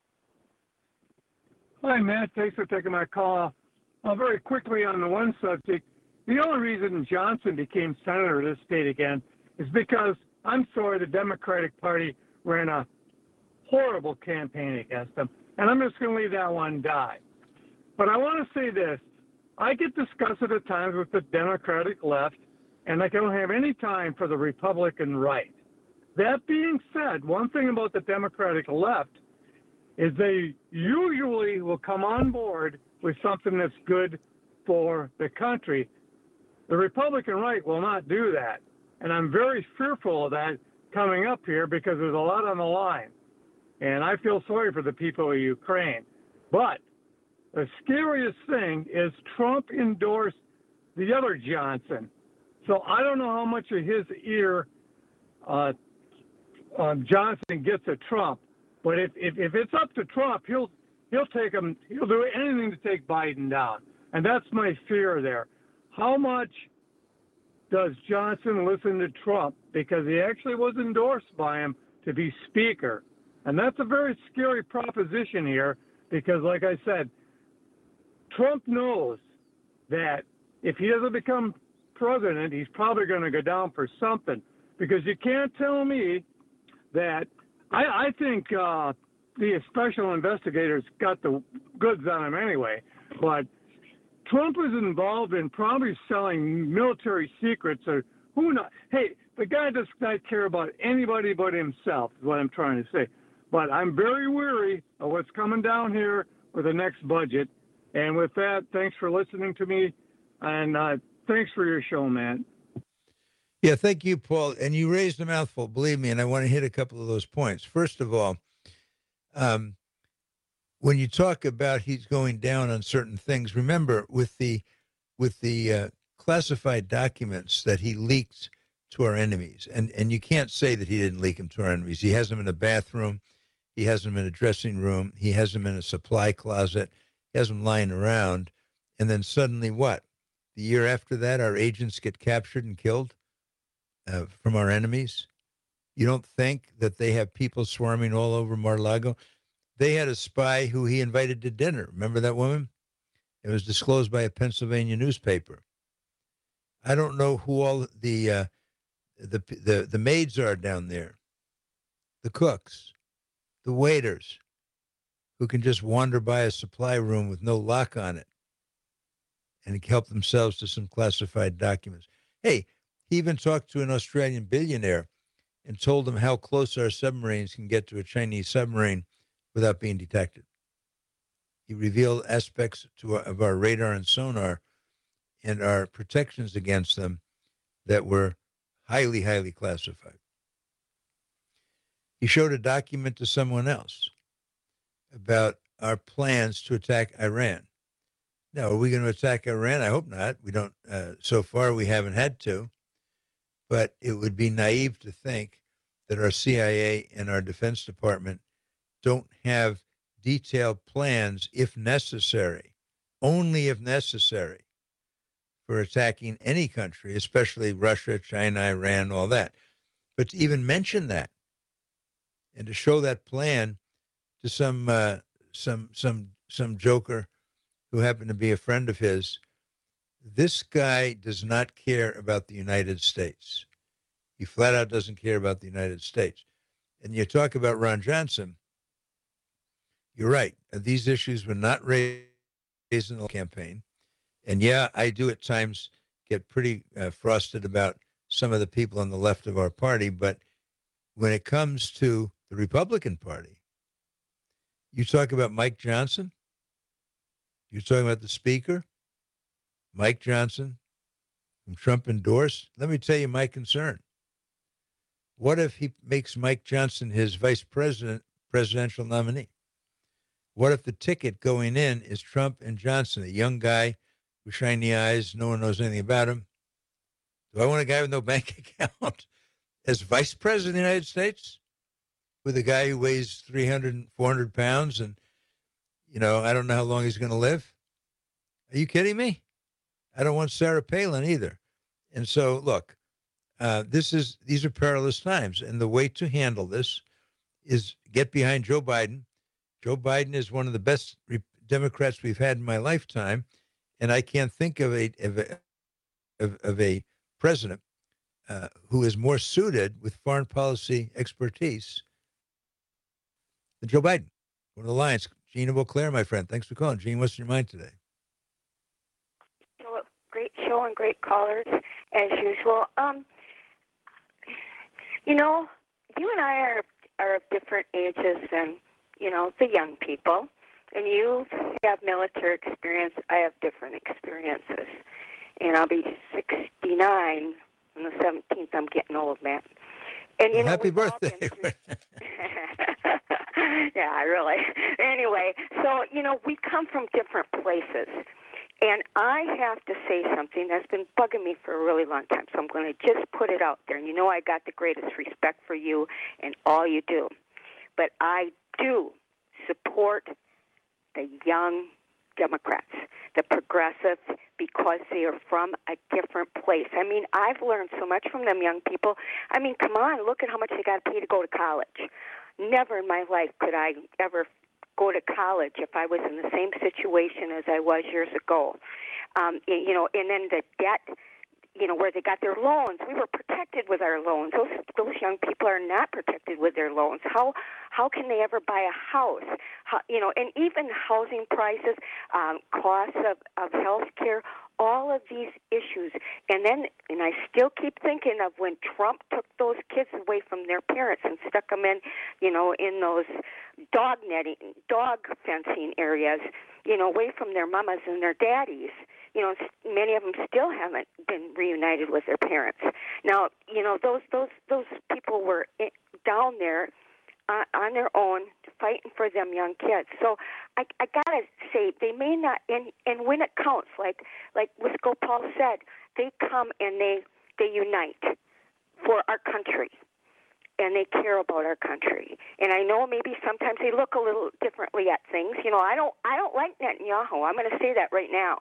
Hi, Matt. Thanks for taking my call. Uh, very quickly on the one subject, the only reason Johnson became senator of this state again is because, I'm sorry, the Democratic Party ran a horrible campaign against him, and I'm just going to leave that one die. But I want to say this. I get disgusted at times with the Democratic left, and I don't have any time for the Republican right. That being said, one thing about the Democratic left is they usually will come on board with something that's good for the country. The Republican right will not do that, and I'm very fearful of that coming up here because there's a lot on the line, and I feel sorry for the people of Ukraine. But the scariest thing is Trump endorsed the other Johnson. So I don't know how much of his ear uh, um, Johnson gets at Trump, but if, if if it's up to Trump, he'll he'll take him. He'll do anything to take Biden down, and that's my fear there. How much does Johnson listen to Trump because he actually was endorsed by him to be Speaker, and that's a very scary proposition here because, like I said, Trump knows that if he doesn't become president, he's probably going to go down for something, because you can't tell me that I, I think uh, the special investigators got the goods on him anyway, but Trump is involved in probably selling military secrets or who knows. Hey, the guy does not care about anybody but himself is what I'm trying to say. But I'm very weary of what's coming down here with the next budget. And with that, thanks for listening to me, and uh, thanks for your show, man. Yeah, thank you, Paul. And you raised a mouthful, believe me, and I want to hit a couple of those points. First of all, um, when you talk about he's going down on certain things, remember with the with the uh, classified documents that he leaked to our enemies, and, and you can't say that he didn't leak them to our enemies. He has them in a bathroom. He has them in a dressing room. He has them in a supply closet. He has them lying around. And then suddenly what? The year after that, our agents get captured and killed uh, from our enemies. You don't think that they have people swarming all over Mar-a-Lago? They had a spy who he invited to dinner. Remember that woman? It was disclosed by a Pennsylvania newspaper. I don't know who all the uh, the, the the maids are down there, the cooks, the waiters, who can just wander by a supply room with no lock on it and help themselves to some classified documents. Hey, he even talked to an Australian billionaire and told him how close our submarines can get to a Chinese submarine without being detected. He revealed aspects to our, of our radar and sonar and our protections against them that were highly, highly classified. He showed a document to someone else about our plans to attack Iran. Now, are we going to attack Iran? I hope not. We don't. Uh, so far, we haven't had to. But it would be naive to think that our C I A and our Defense Department don't have detailed plans, if necessary, only if necessary, for attacking any country, especially Russia, China, Iran, all that. But to even mention that and to show that plan to some uh, some some some joker who happened to be a friend of his, this guy does not care about the United States. He flat out doesn't care about the United States. And you talk about Ron Johnson, you're right. These issues were not raised in the campaign. And yeah, I do at times get pretty uh, frosted about some of the people on the left of our party. But when it comes to the Republican Party, you talk about Mike Johnson, you're talking about the Speaker, Mike Johnson, whom Trump endorsed. Let me tell you my concern. What if he makes Mike Johnson his vice president, presidential nominee? What if the ticket going in is Trump and Johnson, a young guy with shiny eyes, no one knows anything about him? Do I want a guy with no bank account as vice president of the United States with a guy who weighs three hundred, four hundred pounds and, you know, I don't know how long he's going to live? Are you kidding me? I don't want Sarah Palin either. And so, look, uh, this is these are perilous times, and the way to handle this is get behind Joe Biden. Joe Biden is one of the best re- Democrats we've had in my lifetime, and I can't think of a of a, of, of a president uh, who is more suited with foreign policy expertise than Joe Biden. One of the Lions, Gene of Eau Claire, my friend. Thanks for calling, Gene. What's in your mind today? Well, great show and great callers as usual. Um, you know, you and I are are of different ages than, you know, the young people. And you have military experience. I have different experiences. And I'll be sixty-nine on the seventeenth. I'm getting old, man. And, you well, know, happy birthday. Yeah, really. Anyway, so, you know, we come from different places. And I have to say something that's been bugging me for a really long time, so I'm going to just put it out there. And you know I got the greatest respect for you and all you do. But I do support the young Democrats, the progressives, because they are from a different place. I mean, I've learned so much from them young people. I mean, come on, look at how much they got to pay to go to college. Never in my life could I ever go to college if I was in the same situation as I was years ago. Um, you know, and then the debt, you know, where they got their loans. We were protected with our loans. Those those young people are not protected with their loans. How how can they ever buy a house? How, you know, and even housing prices, um, costs of, of health care, all of these issues. And then, and I still keep thinking of when Trump took those kids away from their parents and stuck them in, you know, in those dog netting, dog fencing areas, you know, away from their mamas and their daddies. You know, many of them still haven't been reunited with their parents. Now, you know, those those those people were in, down there uh, on their own fighting for them young kids. So I, I gotta say, they may not, and and when it counts, like like Wisco Paul said, they come and they they unite for our country. And they care about our country. And I know maybe sometimes they look a little differently at things. You know, I don't I don't like Netanyahu. I'm going to say that right now.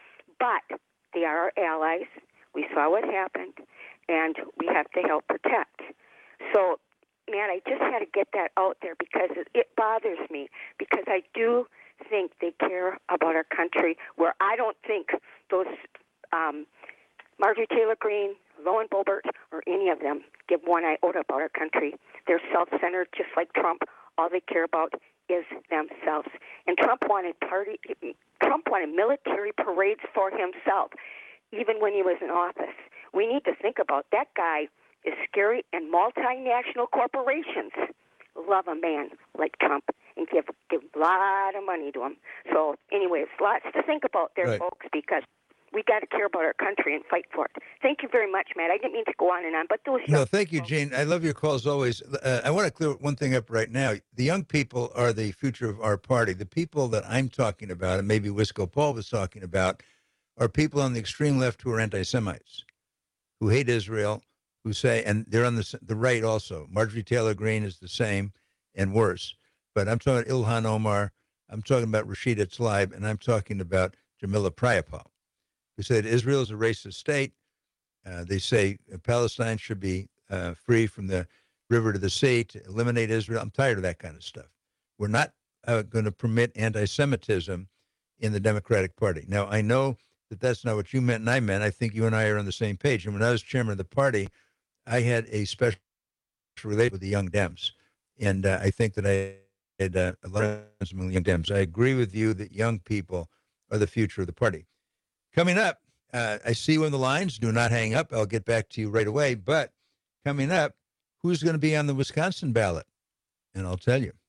But they are our allies. We saw what happened, and we have to help protect. So, man, I just had to get that out there because it, it bothers me, because I do think they care about our country, where I don't think those um, Marjorie Taylor Greene, Lauren Boebert, or any of them give one iota about our country. They're self-centered, just like Trump. All they care about is themselves. And Trump wanted party. Trump wanted military parades for himself, even when he was in office. We need to think about that guy is scary, and multinational corporations love a man like Trump and give, give a lot of money to him. So, anyways, lots to think about there, Right. folks, because we got to care about our country and fight for it. Thank you very much, Matt. I didn't mean to go on and on, but those No, thank you, Gene. I love your calls always. Uh, I want to clear one thing up right now. The young people are the future of our party. The people that I'm talking about, and maybe Wisco Paul was talking about, are people on the extreme left who are anti-Semites, who hate Israel, who say, and they're on the, the right also. Marjorie Taylor Greene is the same and worse. But I'm talking about Ilhan Omar, I'm talking about Rashida Tlaib, and I'm talking about Jamila Priapal, who said Israel is a racist state. Uh, they say Palestine should be uh, free from the river to the sea, to eliminate Israel. I'm tired of that kind of stuff. We're not uh, going to permit anti-Semitism in the Democratic Party. Now, I know that that's not what you meant and I meant. I think you and I are on the same page. And when I was chairman of the party, I had a special relationship with the Young Dems. And uh, I think that I had uh, a lot of friends among the Young Dems. I agree with you that young people are the future of the party. Coming up, uh, I see you on the lines. Do not hang up. I'll get back to you right away. But coming up, who's going to be on the Wisconsin ballot? And I'll tell you.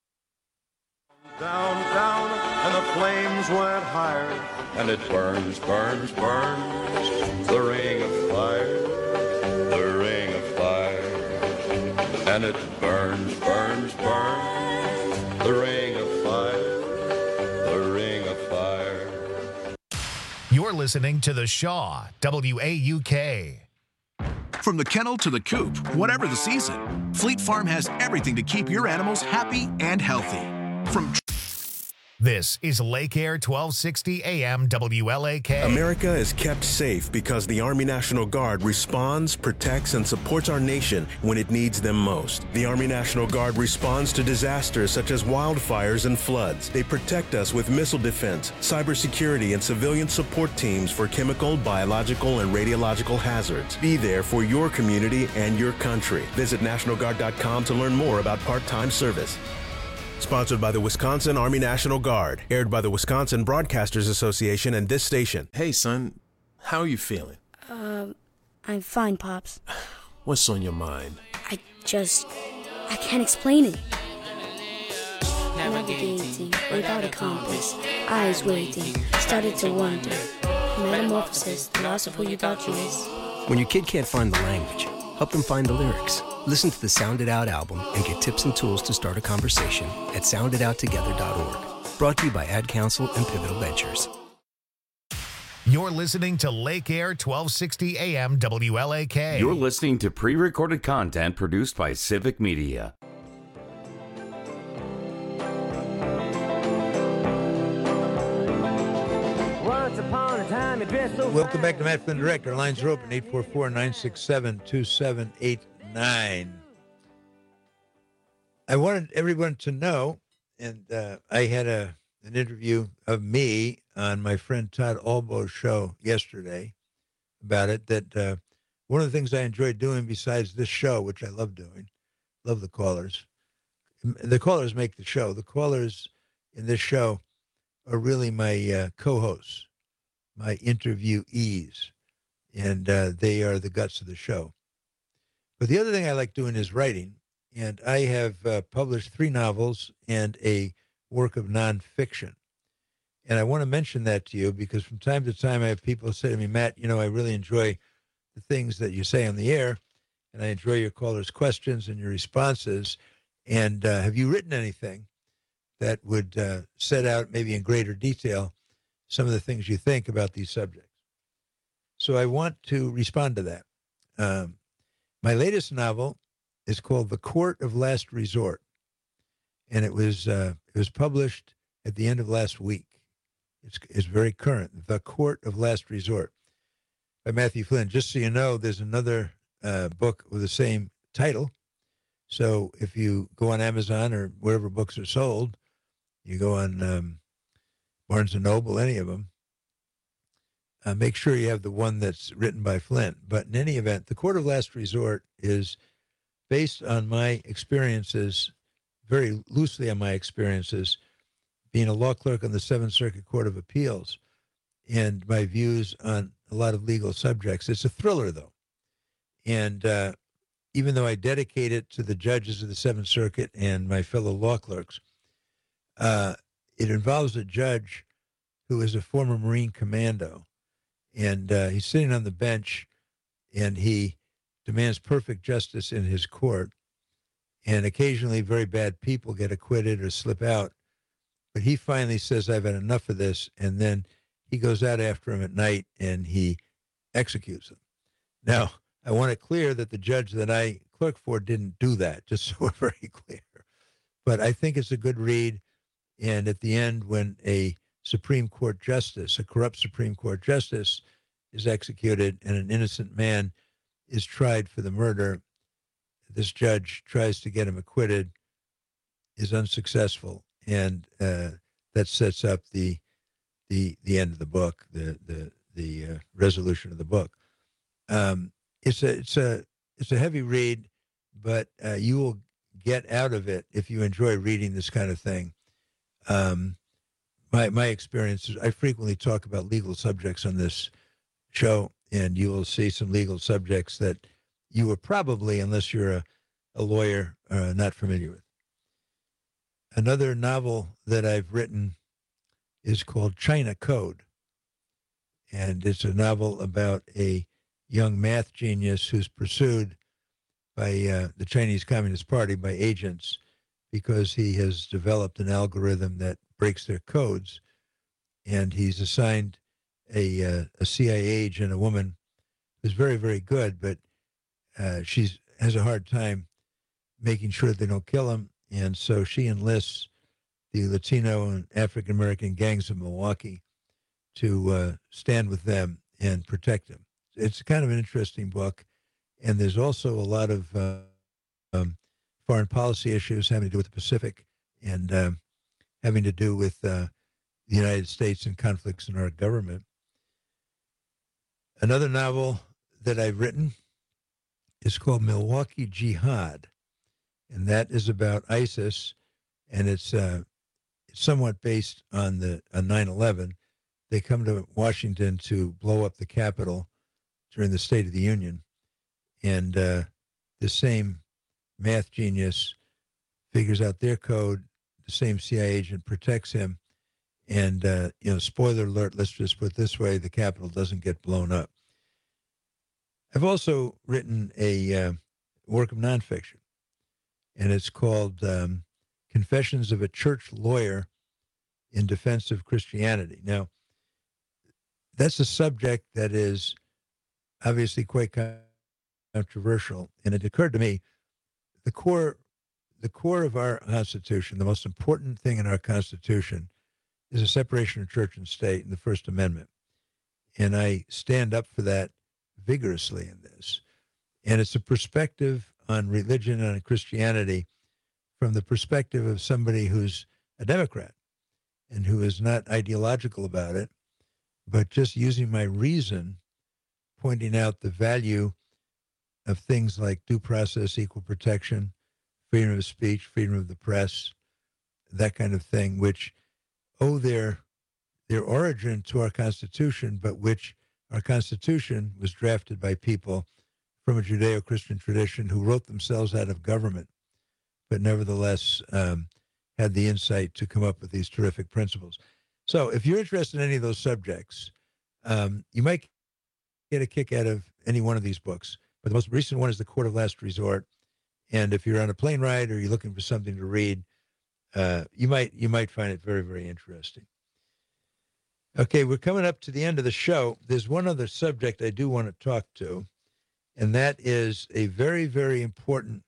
Down, down, and the flames went higher. And it burns, burns, burns, the ring of fire, the ring of fire. And it burns, burns, burns, the ring of fire, the ring of fire. You're listening to The Shaw, W A U K. From the kennel to the coop, whatever the season, Fleet Farm has everything to keep your animals happy and healthy. From This is Lake Air twelve sixty A M W L A K. America is kept safe because the Army National Guard responds, protects, and supports our nation when it needs them most. The Army National Guard responds to disasters such as wildfires and floods. They protect us with missile defense, cybersecurity, and civilian support teams for chemical, biological, and radiological hazards. Be there for your community and your country. Visit National Guard dot com to learn more about part-time service. Sponsored by the Wisconsin Army National Guard. Aired by the Wisconsin Broadcasters Association and this station. Hey, son. How are you feeling? Um, I'm fine, Pops. What's on your mind? I just... I can't explain it. Navigating without a compass, eyes waiting, started to wonder. Metamorphosis, the loss of who you thought you was. When your kid can't find the language, help them find the lyrics. Listen to the Sound It Out album and get tips and tools to start a conversation at sound it out together dot org. Brought to you by Ad Council and Pivotal Ventures. You're listening to Lake Air twelve sixty A M W L A K. You're listening to pre-recorded content produced by Civic Media. Once upon a time, it been so Welcome back to Matt Flynn Direct. Our lines are open, eight four four, nine six seven, two seven eight nine. I wanted everyone to know, and uh, I had a an interview of me on my friend Todd Albo's show yesterday about it, that uh, one of the things I enjoy doing besides this show, which I love doing, love the callers. The callers make the show. The callers in this show are really my uh, co-hosts, my interviewees, and uh, they are the guts of the show. But the other thing I like doing is writing, and I have uh, published three novels and a work of nonfiction. And I want to mention that to you because from time to time I have people say to me, Matt, you know, I really enjoy the things that you say on the air, and I enjoy your callers' questions and your responses. And uh, have you written anything that would uh, set out maybe in greater detail some of the things you think about these subjects? So I want to respond to that. Um, my latest novel is called The Court of Last Resort, and it was uh, it was published at the end of last week. It's, it's very current. The Court of Last Resort by Matthew Flynn. Just so you know, there's another uh, book with the same title. So if you go on Amazon or wherever books are sold, you go on um, Barnes and Noble, any of them, uh, make sure you have the one that's written by Flynn. But in any event, The Court of Last Resort is based on my experiences, very loosely on my experiences, being a law clerk on the Seventh Circuit Court of Appeals, and my views on a lot of legal subjects. It's a thriller, though. And uh, even though I dedicate it to the judges of the Seventh Circuit and my fellow law clerks, uh, it involves a judge who is a former Marine commando. And uh, he's sitting on the bench, and he demands perfect justice in his court. And occasionally very bad people get acquitted or slip out. But he finally says, I've had enough of this. And then he goes out after him at night and he executes him. Now, I want it clear that the judge that I clerk for didn't do that, just so we're very clear. But I think it's a good read. And at the end, when a Supreme Court justice, a corrupt Supreme Court justice, is executed and an innocent man is tried for the murder, this judge tries to get him acquitted, is unsuccessful. And uh, that sets up the the the end of the book, the the the uh, resolution of the book. Um, it's a it's a it's a heavy read, but uh, you will get out of it if you enjoy reading this kind of thing. Um, my my experiences, I frequently talk about legal subjects on this show, and you will see some legal subjects that you were probably, unless you're a, a lawyer, uh, not familiar with. Another novel that I've written is called China Code. And it's a novel about a young math genius who's pursued by uh, the Chinese Communist Party, by agents, because he has developed an algorithm that breaks their codes. And he's assigned a, uh, a C I A agent, a woman who's very, very good, but uh, she has a hard time making sure they don't kill him. And so she enlists the Latino and African American gangs of Milwaukee to uh, stand with them and protect them. It's kind of an interesting book, and there's also a lot of uh, um, foreign policy issues having to do with the Pacific and uh, having to do with uh, the United States and conflicts in our government. Another novel that I've written is called Milwaukee Jihad, and that is about ISIS, and it's uh, somewhat based on the on nine eleven. They come to Washington to blow up the Capitol during the State of the Union, and uh, the same math genius figures out their code. The same C I A agent protects him, and uh, you know, spoiler alert. Let's just put it this way: the Capitol doesn't get blown up. I've also written a uh, work of nonfiction, and it's called um, Confessions of a Church Lawyer in Defense of Christianity. Now, that's a subject that is obviously quite controversial, and it occurred to me, the core, the core of our Constitution, the most important thing in our Constitution, is a separation of church and state in the First Amendment, and I stand up for that vigorously in this. And it's a perspective on religion and on Christianity from the perspective of somebody who's a Democrat and who is not ideological about it, but just using my reason, pointing out the value of things like due process, equal protection, freedom of speech, freedom of the press, that kind of thing, which owe their their origin to our Constitution, but which our Constitution was drafted by people from a Judeo-Christian tradition who wrote themselves out of government, but nevertheless um, had the insight to come up with these terrific principles. So if you're interested in any of those subjects, um, you might get a kick out of any one of these books. But the most recent one is The Court of Last Resort. And if you're on a plane ride or you're looking for something to read, uh, you might you might find it very, very interesting. Okay, we're coming up to the end of the show. There's one other subject I do want to talk to, and that is a very, very important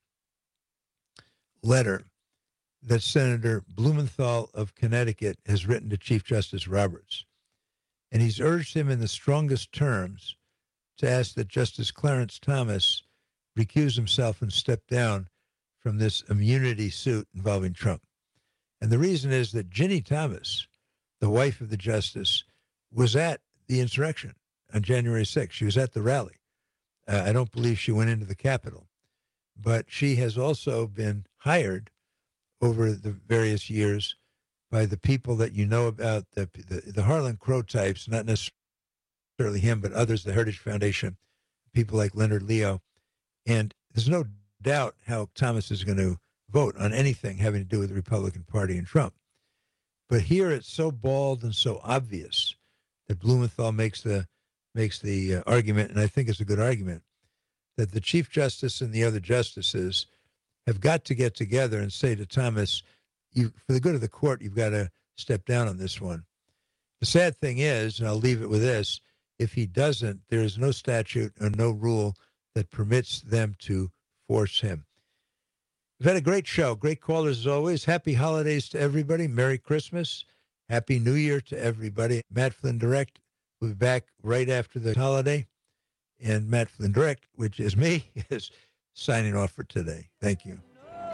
letter that Senator Blumenthal of Connecticut has written to Chief Justice Roberts. And he's urged him in the strongest terms to ask that Justice Clarence Thomas recuse himself and step down from this immunity suit involving Trump. And the reason is that Ginny Thomas, the wife of the justice, was at the insurrection on January sixth. She was at the rally. Uh, I don't believe she went into the Capitol, but she has also been hired over the various years by the people that you know about, the, the, the Harlan Crow types, not necessarily him, but others, the Heritage Foundation, people like Leonard Leo. And there's no doubt how Thomas is going to vote on anything having to do with the Republican Party and Trump. But here it's so bald and so obvious that Blumenthal makes the makes the uh, argument, and I think it's a good argument, that the Chief Justice and the other justices have got to get together and say to Thomas, you, for the good of the court, you've got to step down on this one. The sad thing is, and I'll leave it with this, if he doesn't, there is no statute or no rule that permits them to force him. We've had a great show. Great callers as always. Happy holidays to everybody. Merry Christmas. Happy New Year to everybody. Matt Flynn Direct will be back right after the holiday. And Matt Flynn Direct, which is me, is signing off for today. Thank you.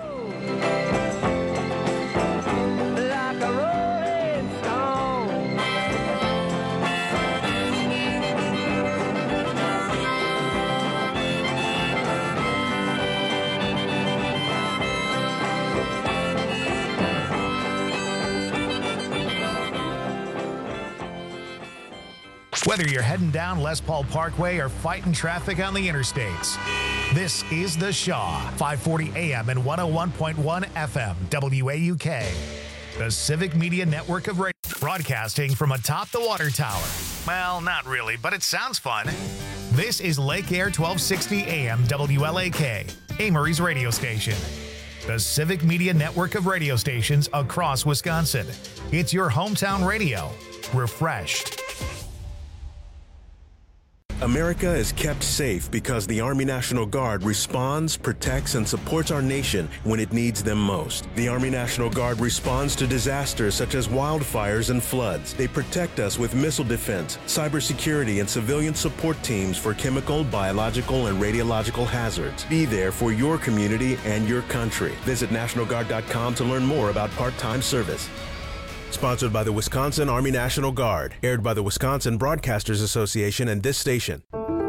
Whether you're heading down Les Paul Parkway or fighting traffic on the interstates, this is The Shaw, five forty A M and one oh one point one F M, W A U K. The Civic Media Network of radio, broadcasting from atop the water tower. Well, not really, but it sounds fun. This is Lake Air twelve sixty A M, W L A K, Amory's radio station. The Civic Media Network of radio stations across Wisconsin. It's your hometown radio, refreshed. America is kept safe because the Army National Guard responds, protects, and supports our nation when it needs them most. The Army National Guard responds to disasters such as wildfires and floods. They protect us with missile defense, cybersecurity, and civilian support teams for chemical, biological, and radiological hazards. Be there for your community and your country. Visit National Guard dot com to learn more about part-time service. Sponsored by the Wisconsin Army National Guard. Aired by the Wisconsin Broadcasters Association and this station.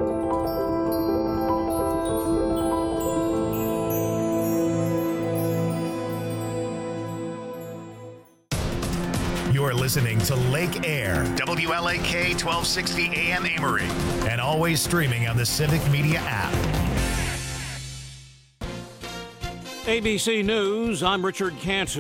You're listening to Lake Air, W L A K twelve sixty A M Amory, and always streaming on the Civic Media app. A B C News, I'm Richard Cantu.